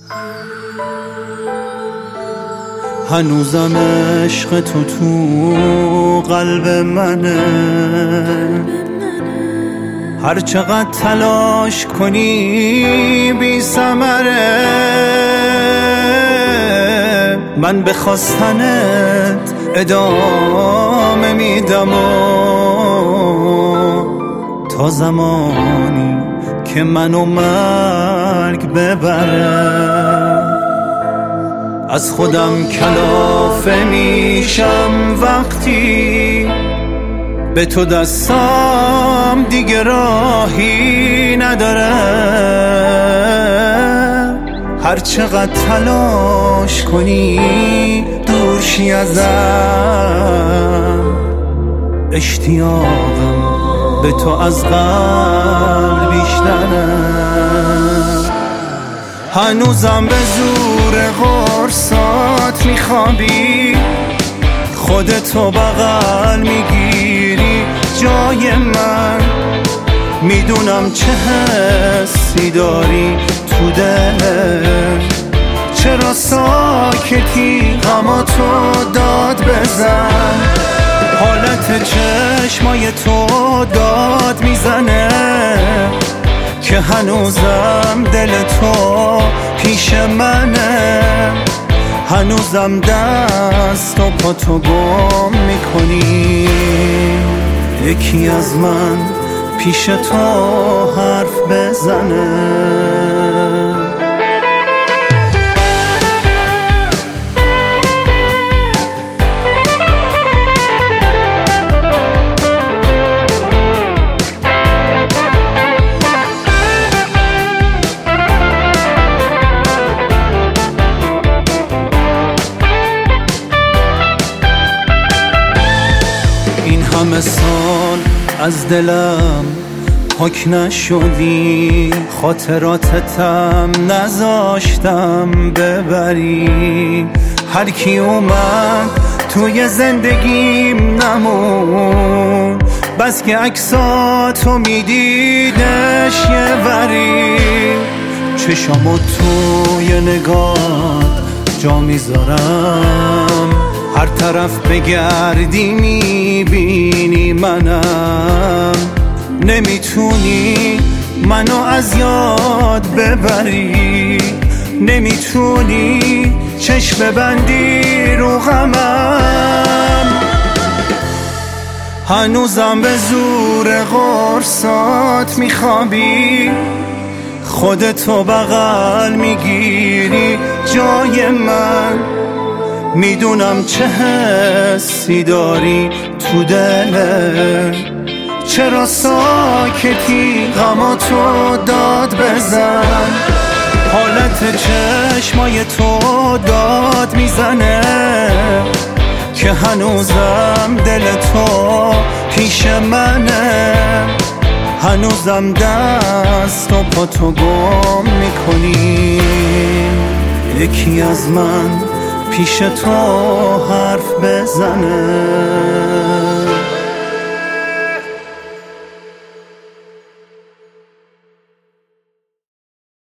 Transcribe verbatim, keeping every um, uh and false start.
هنوزم عشق تو تو قلب منه، هر چقدر تلاش کنی بی ثمره. من به خواستنت ادامه میدم و تا زمانی که منو مرگ ببره. از خودم کلافه میشم وقتی به تو دستم دیگه راهی نداره. هر چقدر تلاش کنی دور شی ازم، اشتیاقم به تو از قلب بیشتره. هنوزم به زور قرصات میخوابی، خودتو بغل میگیری جای من. میدونم چه حسی داری تو دلت، چرا ساکتی غماتو داد بزن. حالت چشمای تو داد میزنه که هنوزم دل تو پیش منه. هنوزم دست و پا تو گم میکنی، یکی از من پیش تو حرف بزنه. همه سال از دلم پاک نشدی، خاطراتتم نذاشتم ببری. هر کی اومد توی زندگیم نمون، بس که عکساتو میدیدش یه وری. چشامو توی نگات جا میذارم، هر طرف بگردی میبینی منم. نمیتونی منو از یاد ببری، نمیتونی چشم ببندی رو غمم. هنوزم به زور قرصات میخوابی، خودتو بغل میگیری جای من. میدونم چه حسی داری تو دلت، چرا ساکتی غماتو داد بزن. حالت چشمای تو داد میزنه که هنوزم دل تو پیش منه. هنوزم دست و پا تو گم میکنی، یکی از من پیش تو حرف بزنه.